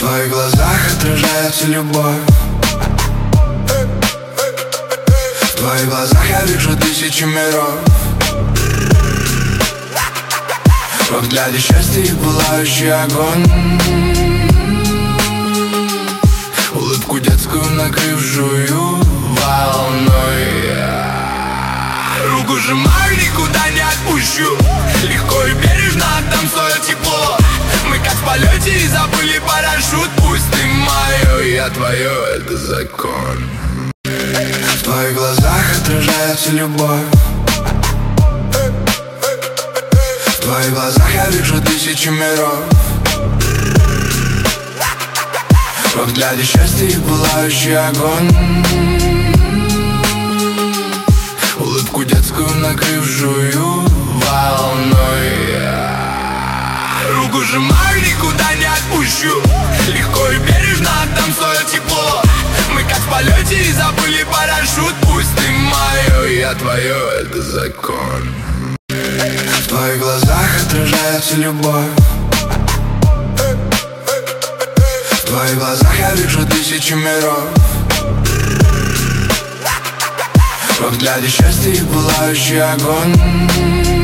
твоих глазах отражается любовь. В твоих глазах я вижу тысячи миров. Во взгляде счастья и пылающий огонь. Улыбку детскую накрывшую волной. Руку сжимаю, никуда не отпущу. Легко и бережно отдам свое тепло. Мы как в полете и забыли парашют. Пусть ты мое, я твое, это закон. В твоих глазах отражается любовь. В твоих глазах я вижу тысячи миров. Во взгляде счастья и пылающий огонь. Улыбку детскую накрывшую волной. Руку сжимаю, никуда не отпущу. Легко и бережно отдам свое тепло. Мы как в полете и забыли парашют. Пусть ты мое, я твое, это закон. В твоих глазах отражается любовь. В твоих глазах я вижу тысячи миров. Во взгляде счастья и пылающий огонь.